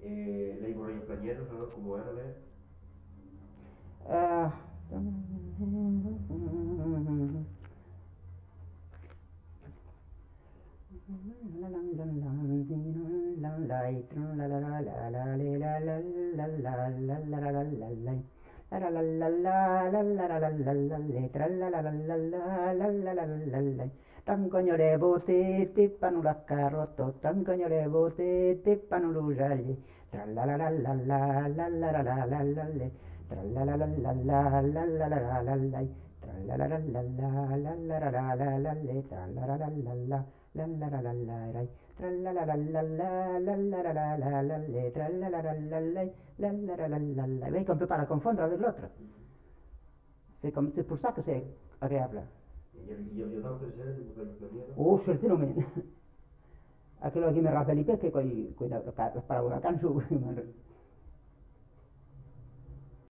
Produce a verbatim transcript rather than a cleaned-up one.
eh, les Morey Plañeros, alors comment era, là? Euh... Tancognole bote tippano la carotto, tancognole bote tippano l'ugelli, trallalalallalalalalalalle, trallalalallalalalallalai, trallalalallalalalalalalle, trallalalallalalalalai, trallalalallalalalalalalle, trallalalallalai, lalalalallalai. Voyez qu'on ne peut pas la confondre avec l'autre. C'est comme, c'est pour ça que c'est agréable. Il y a, il y a, il y a d'autres airs de Morey Plañeros? Oh, certainement. Aquello che mi rappella perché poi, poi la, la, la parola canzone.